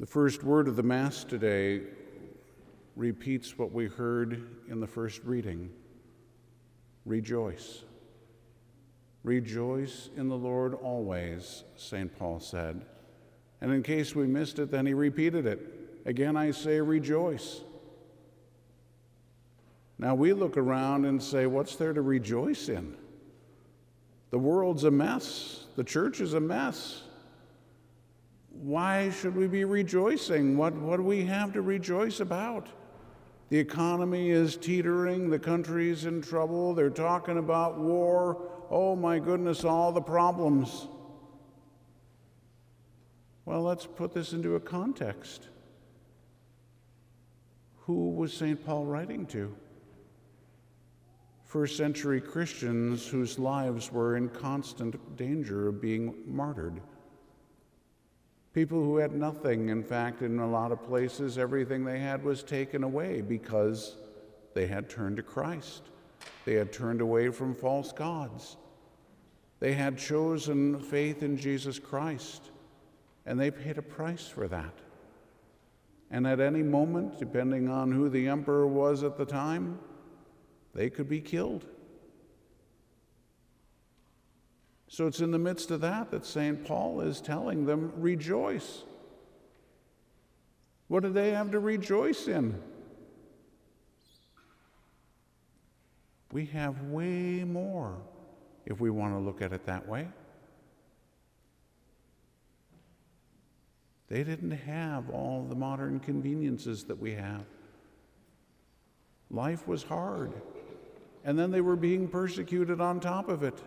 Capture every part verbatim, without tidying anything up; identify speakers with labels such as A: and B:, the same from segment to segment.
A: The first word of the Mass today repeats what we heard in the first reading. Rejoice. Rejoice in the Lord always, Saint Paul said. And in case we missed it, then he repeated it. Again, I say rejoice. Now we look around and say, what's there to rejoice in? The world's a mess. The church is a mess. Why should we be rejoicing? What, what do we have to rejoice about? The economy is teetering. The country's in trouble. They're talking about war. Oh my goodness, all the problems. Well, let's put this into a context. Who was Saint Paul writing to? First century Christians whose lives were in constant danger of being martyred. People who had nothing. In fact, in a lot of places, everything they had was taken away because they had turned to Christ. They had turned away from false gods. They had chosen faith in Jesus Christ, and they paid a price for that. And at any moment, depending on who the emperor was at the time, they could be killed. So it's in the midst of that that Saint Paul is telling them, rejoice. What do they have to rejoice in? We have way more, if we want to look at it that way. They didn't have all the modern conveniences that we have. Life was hard, and then they were being persecuted on top of it.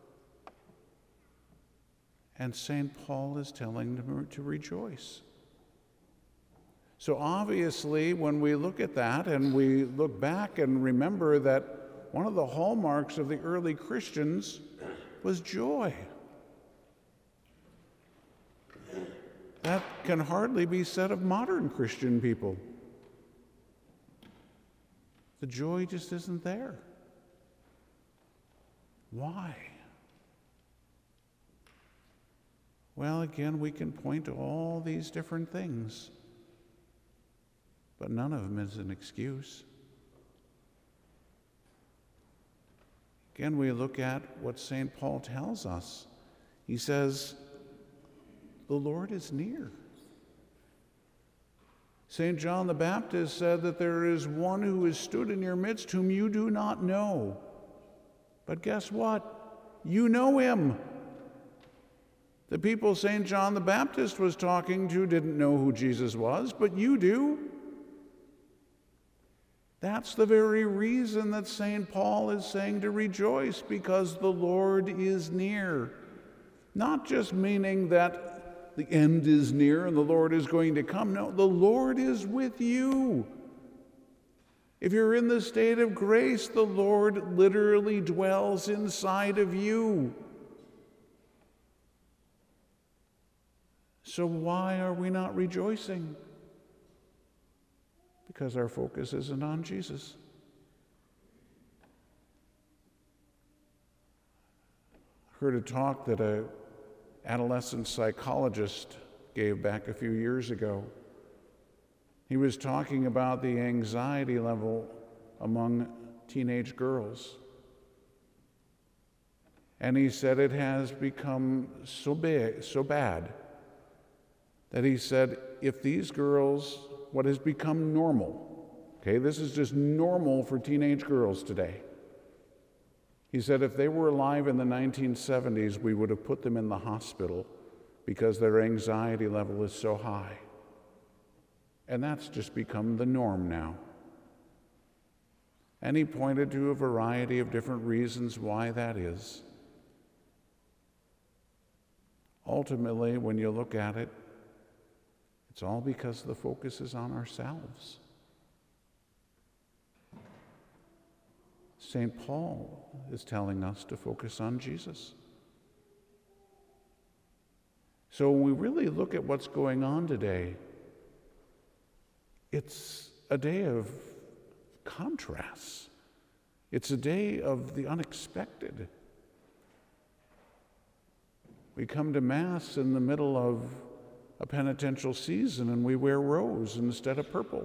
A: And Saint Paul is telling them to rejoice. So obviously, when we look at that and we look back and remember that one of the hallmarks of the early Christians was joy. That can hardly be said of modern Christian people. The joy just isn't there. Why? Well, again, we can point to all these different things, but none of them is an excuse. Again, we look at what Saint Paul tells us. He says, the Lord is near. Saint John the Baptist said that there is one who has stood in your midst whom you do not know. But guess what? You know him. The people Saint John the Baptist was talking to didn't know who Jesus was, but you do. That's the very reason that Saint Paul is saying to rejoice, because the Lord is near. Not just meaning that the end is near and the Lord is going to come. No, the Lord is with you. If you're in the state of grace, the Lord literally dwells inside of you. So why are we not rejoicing? Because our focus isn't on Jesus. I heard a talk that a adolescent psychologist gave back a few years ago. He was talking about the anxiety level among teenage girls. And he said it has become so big, so bad, that he said, if these girls, what has become normal, okay, this is just normal for teenage girls today. He said if they were alive in the nineteen seventies, we would have put them in the hospital because their anxiety level is so high. And that's just become the norm now. And he pointed to a variety of different reasons why that is. Ultimately, when you look at it, it's all because the focus is on ourselves. Saint Paul is telling us to focus on Jesus. So when we really look at what's going on today, it's a day of contrasts. It's a day of the unexpected. We come to Mass in the middle of a penitential season and we wear rose instead of purple.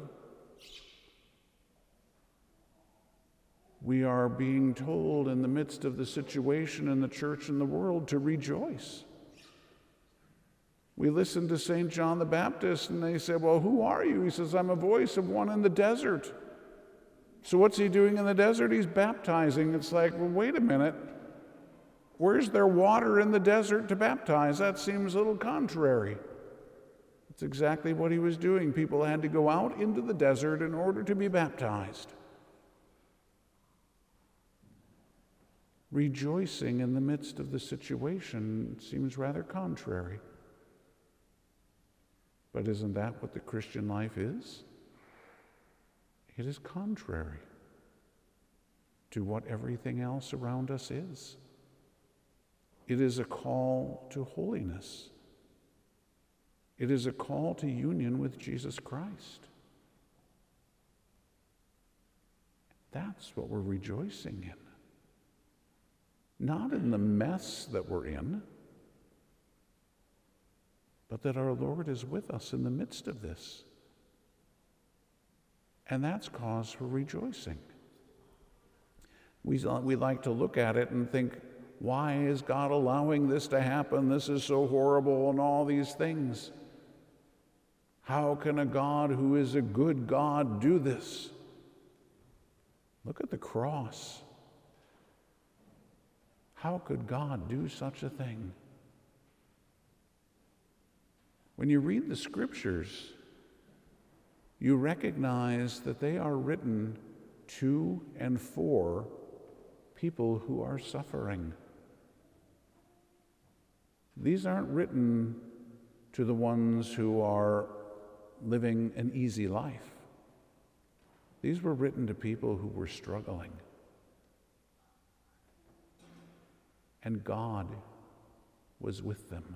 A: We are being told in the midst of the situation in the church and the world to rejoice. We listened to Saint John the Baptist and they said, well, who are you? He says, I'm a voice of one in the desert. So what's he doing in the desert? He's baptizing. It's like, well, wait a minute. Where's there water in the desert to baptize? That seems a little contrary. It's exactly what he was doing. People had to go out into the desert in order to be baptized. Rejoicing in the midst of the situation seems rather contrary. But isn't that what the Christian life is? It is contrary to what everything else around us is. It is a call to holiness. It is a call to union with Jesus Christ. That's what we're rejoicing in. Not in the mess that we're in, but that our Lord is with us in the midst of this. And that's cause for rejoicing. We, we like to look at it and think, why is God allowing this to happen? This is so horrible and all these things. How can a God who is a good God do this? Look at the cross. How could God do such a thing? When you read the scriptures, you recognize that they are written to and for people who are suffering. These aren't written to the ones who are living an easy life. These were written to people who were struggling. And God was with them.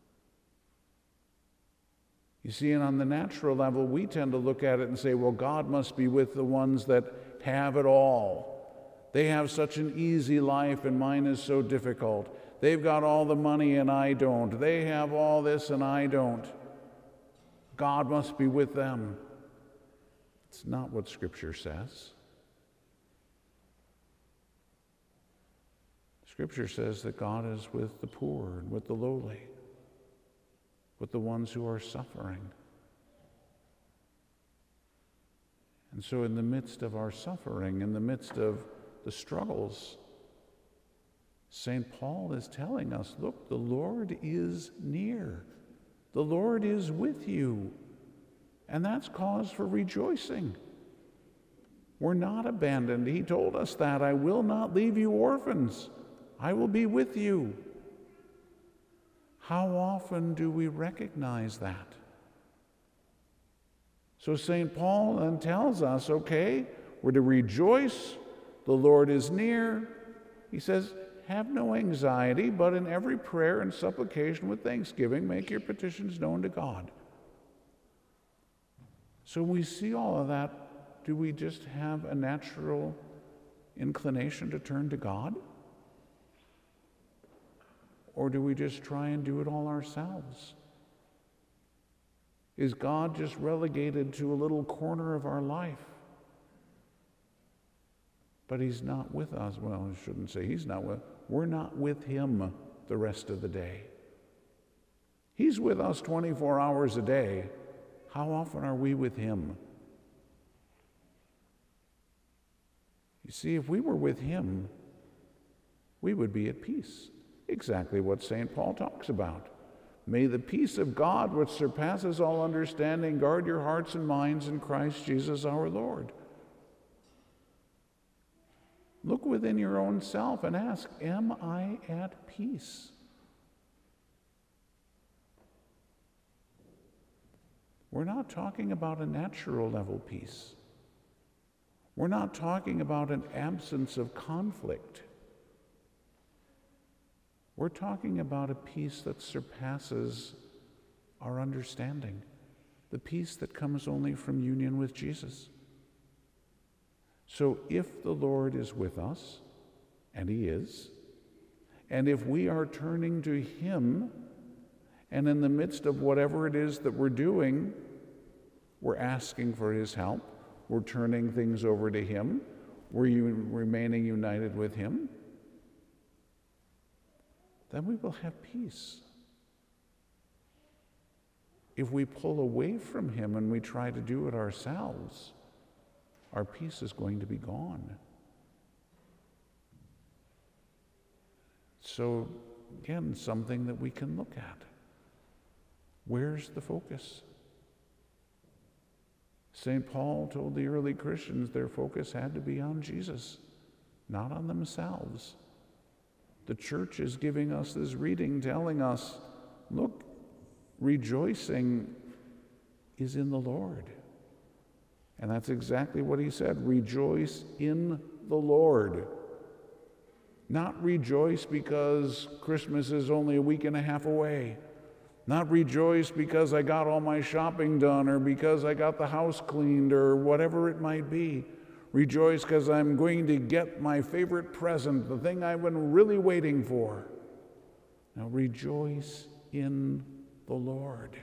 A: You see, and on the natural level, we tend to look at it and say, well, God must be with the ones that have it all. They have such an easy life and mine is so difficult. They've got all the money and I don't. They have all this and I don't. God must be with them. It's not what Scripture says. Scripture says that God is with the poor and with the lowly, with the ones who are suffering. And so in the midst of our suffering, in the midst of the struggles, Saint Paul is telling us, look, the Lord is near. The Lord is with you. And that's cause for rejoicing. We're not abandoned. He told us that. I will not leave you orphans. I will be with you. How often do we recognize that? So Saint Paul then tells us, okay, we're to rejoice. The Lord is near. He says, have no anxiety, but in every prayer and supplication with thanksgiving, make your petitions known to God. So we see all of that. Do we just have a natural inclination to turn to God? Or do we just try and do it all ourselves? Is God just relegated to a little corner of our life? But he's not with us. Well, I shouldn't say he's not with us. We're not with him the rest of the day. He's with us twenty-four hours a day. How often are we with him? You see, if we were with him, we would be at peace. Exactly what Saint Paul talks about. May the peace of God, which surpasses all understanding, guard your hearts and minds in Christ Jesus our Lord. Look within your own self and ask, am I at peace? We're not talking about a natural level peace. We're not talking about an absence of conflict. We're talking about a peace that surpasses our understanding, the peace that comes only from union with Jesus. So if the Lord is with us, and he is, and if we are turning to him And in the midst of whatever it is that we're doing, we're asking for his help. We're turning things over to him. We're u- remaining united with him. Then we will have peace. If we pull away from him and we try to do it ourselves, our peace is going to be gone. So, again, something that we can look at. Where's the focus? Saint Paul told the early Christians their focus had to be on Jesus, not on themselves. The church is giving us this reading telling us, look, rejoicing is in the Lord. And that's exactly what he said, rejoice in the Lord. Not rejoice because Christmas is only a week and a half away. Not rejoice because I got all my shopping done or because I got the house cleaned or whatever it might be. Rejoice because I'm going to get my favorite present, the thing I've been really waiting for. Now rejoice in the Lord.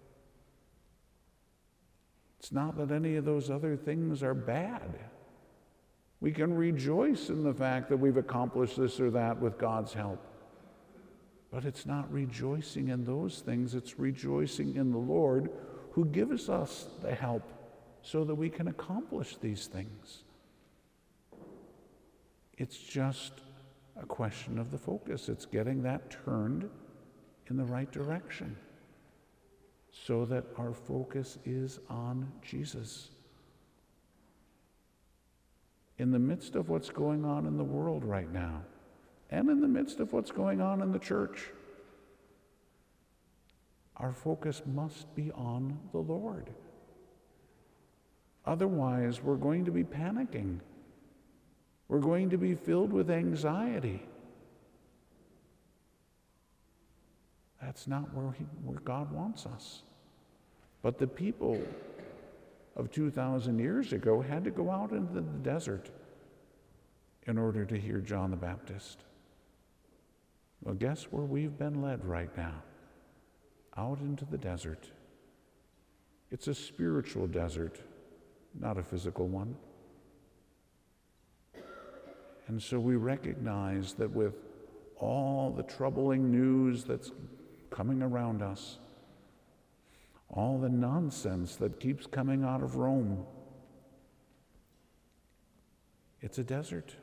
A: It's not that any of those other things are bad. We can rejoice in the fact that we've accomplished this or that with God's help. But it's not rejoicing in those things, it's rejoicing in the Lord who gives us the help so that we can accomplish these things. It's just a question of the focus. It's getting that turned in the right direction so that our focus is on Jesus. In the midst of what's going on in the world right now, and in the midst of what's going on in the church, our focus must be on the Lord. Otherwise, we're going to be panicking. We're going to be filled with anxiety. That's not where, he, where God wants us. But the people of two thousand years ago had to go out into the desert in order to hear John the Baptist. Well, guess where we've been led right now? Out into the desert. It's a spiritual desert, not a physical one. And so we recognize that with all the troubling news that's coming around us, all the nonsense that keeps coming out of Rome, it's a desert.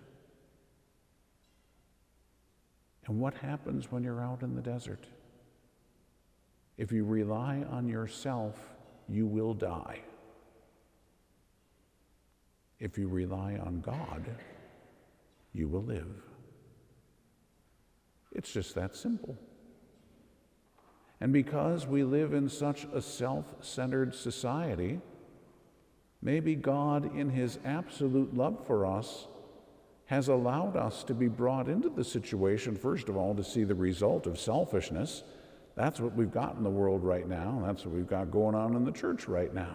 A: And what happens when you're out in the desert? If you rely on yourself, you will die. If you rely on God, you will live. It's just that simple. And because we live in such a self-centered society, maybe God, in his absolute love for us, has allowed us to be brought into the situation, first of all, to see the result of selfishness. That's what we've got in the world right now. That's what we've got going on in the church right now.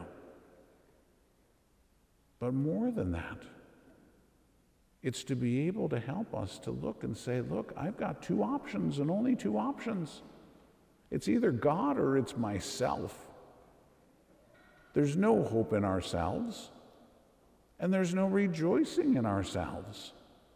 A: But more than that, it's to be able to help us to look and say, look, I've got two options and only two options. It's either God or it's myself. There's no hope in ourselves, and there's no rejoicing in ourselves.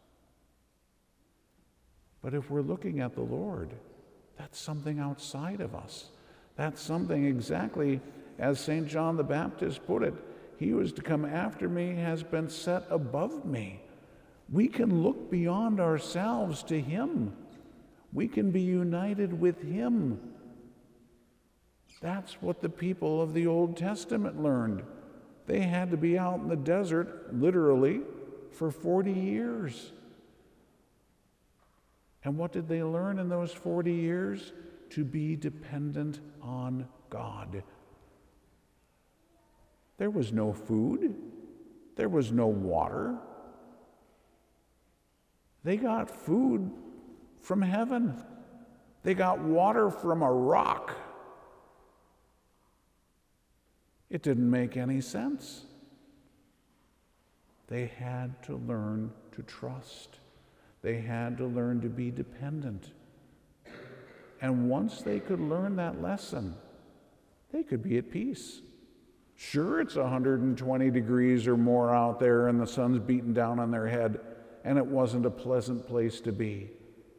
A: But if we're looking at the Lord, that's something outside of us. That's something exactly as Saint John the Baptist put it. He who is to come after me has been set above me. We can look beyond ourselves to him. We can be united with him. That's what the people of the Old Testament learned. They had to be out in the desert, literally, for forty years. And what did they learn in those forty years? To be dependent on God. There was no food. There was no water. They got food from heaven. They got water from a rock. It didn't make any sense. They had to learn to trust. They had to learn to be dependent. And once they could learn that lesson, they could be at peace. Sure, it's one hundred twenty degrees or more out there and the sun's beating down on their head, and it wasn't a pleasant place to be.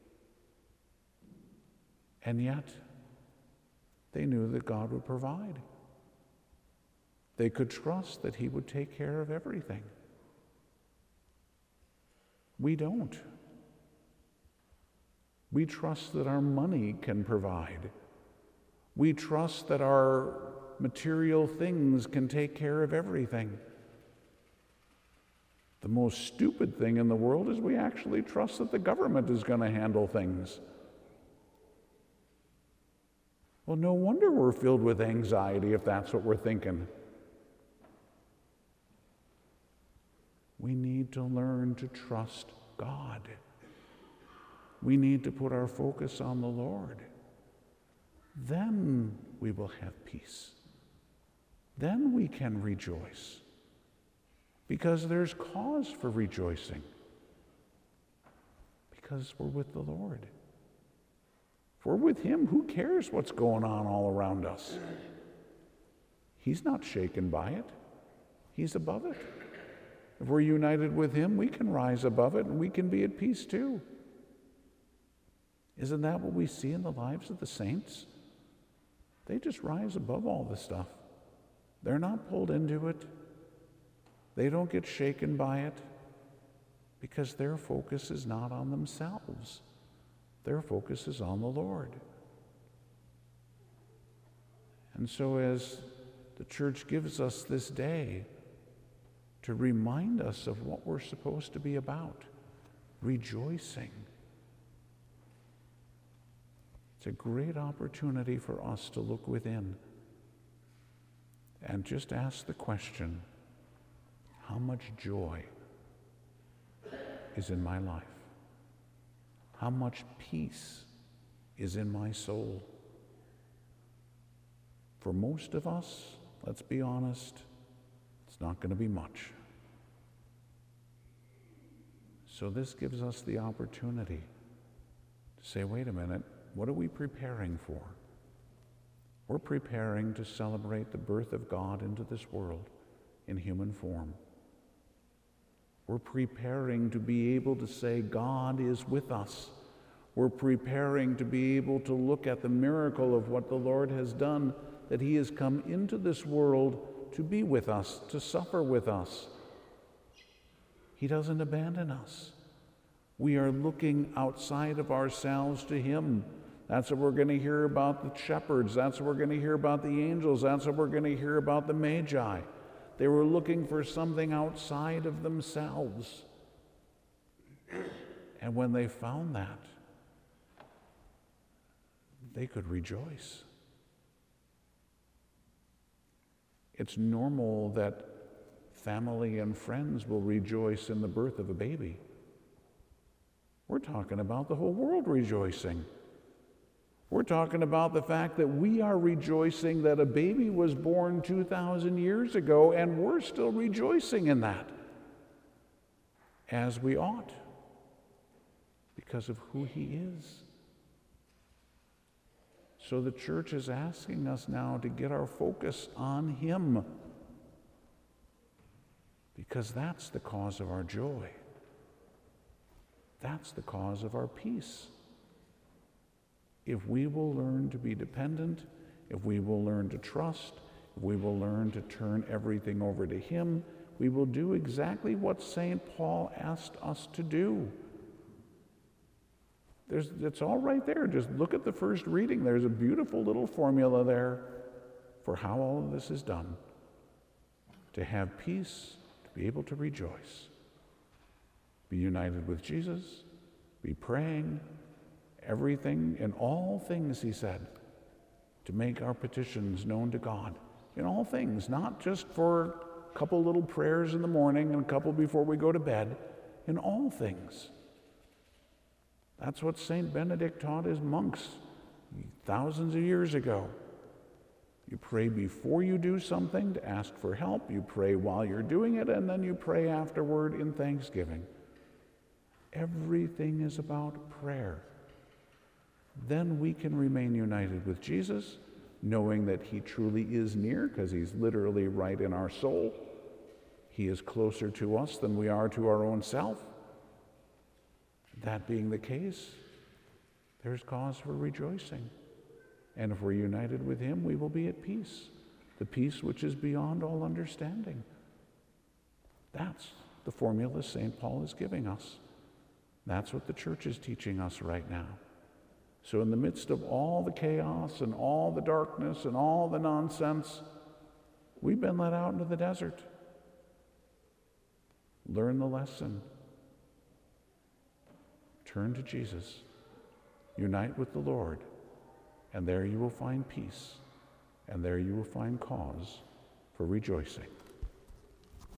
A: And yet, they knew that God would provide. They could trust that He would take care of everything. We don't. We trust that our money can provide. We trust that our material things can take care of everything. The most stupid thing in the world is we actually trust that the government is going to handle things. Well, no wonder we're filled with anxiety if that's what we're thinking. We need to learn to trust God. We need to put our focus on the Lord. Then we will have peace. Then we can rejoice. Because there's cause for rejoicing. Because we're with the Lord. If we're with Him, who cares what's going on all around us? He's not shaken by it. He's above it. If we're united with Him, we can rise above it and we can be at peace too. Isn't that what we see in the lives of the saints? They just rise above all this stuff. They're not pulled into it. They don't get shaken by it because their focus is not on themselves. Their focus is on the Lord. And so as the church gives us this day to remind us of what we're supposed to be about, rejoicing, it's a great opportunity for us to look within and just ask the question, how much joy is in my life? How much peace is in my soul? For most of us, let's be honest, it's not going to be much. So this gives us the opportunity to say, wait a minute, what are we preparing for? We're preparing to celebrate the birth of God into this world in human form. We're preparing to be able to say God is with us. We're preparing to be able to look at the miracle of what the Lord has done, that He has come into this world to be with us, to suffer with us. He doesn't abandon us. We are looking outside of ourselves to Him. That's what we're going to hear about the shepherds. That's what we're going to hear about the angels. That's what we're going to hear about the Magi. They were looking for something outside of themselves. And when they found that, they could rejoice. It's normal that family and friends will rejoice in the birth of a baby. We're talking about the whole world rejoicing. We're talking about the fact that we are rejoicing that a baby was born two thousand years ago, and we're still rejoicing in that, as we ought, because of who He is. So the church is asking us now to get our focus on Him, because that's the cause of our joy. That's the cause of our peace. If we will learn to be dependent, if we will learn to trust, if we will learn to turn everything over to Him, we will do exactly what Saint Paul asked us to do. There's, it's all right there. Just look at the first reading. There's a beautiful little formula there for how all of this is done. To have peace, to be able to rejoice. Be united with Jesus, be praying, everything, in all things, he said, to make our petitions known to God. In all things, not just for a couple little prayers in the morning and a couple before we go to bed. In all things. That's what Saint Benedict taught his monks thousands of years ago. You pray before you do something to ask for help. You pray while you're doing it, and then you pray afterward in thanksgiving. Everything is about prayer. then we can remain united with Jesus, knowing that he truly is near, because he's literally right in our soul. He is closer to us than we are to our own self. That being the case, there's cause for rejoicing. And if we're united with him, we will be at peace, the peace which is beyond all understanding. That's the formula Saint Paul is giving us. That's what the church is teaching us right now. So in the midst of all the chaos and all the darkness and all the nonsense, we've been let out into the desert. Learn the lesson. Turn to Jesus. Unite with the Lord. And there you will find peace. And there you will find cause for rejoicing.